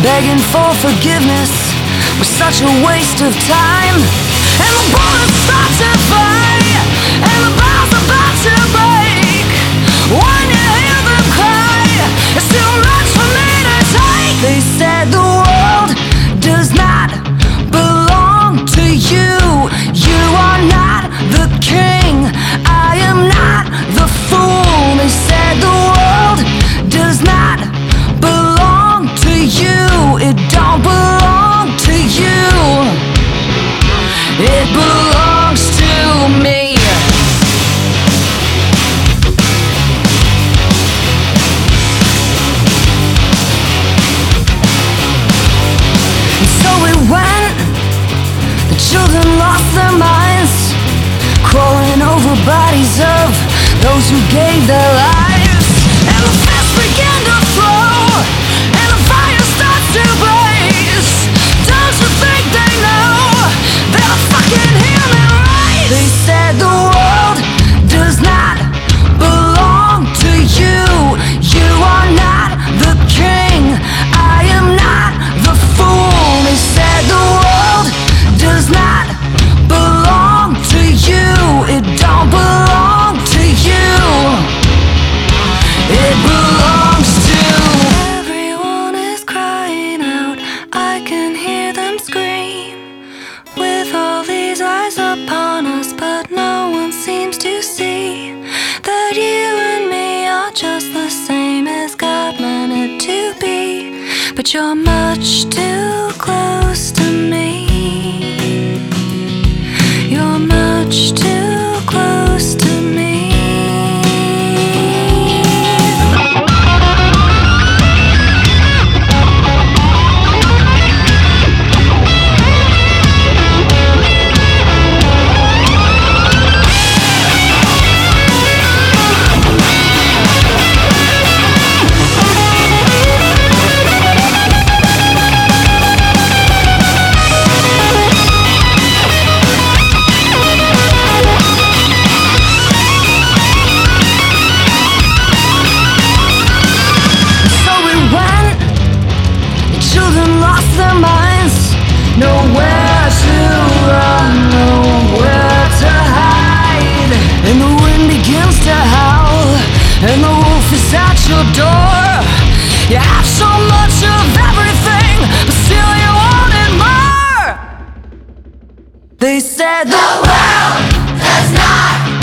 begging for forgiveness was such a waste of time. And the bullets start to fly, and the bell's about to break. When you hear them cry, it's too much for me to take. They said the world does not belong to you. You are not the king, I am not the fool. They said the world does not belong to you. It don't belong to you. It belongs to me. And so it went. The children lost their minds, crawling over bodies of those who gave their lives. And the fists began to throw, and the fire starts to blaze. Don't you think they know they're fucking human rights? They said the world does not belong to you. You are not the king, I am not the fool. They said the world does not belong to you. It don't belong to you. It belongs to everyone is crying out. I can hear them scream. With all these eyes upon us, but no one seems to see that you and me are just the same as God meant it to be. But you're much too close to me. You're much too close to me. Nowhere to run, nowhere to hide. And the wind begins to howl, and the wolf is at your door. You have so much of everything, but still you wanted more. They said the world does not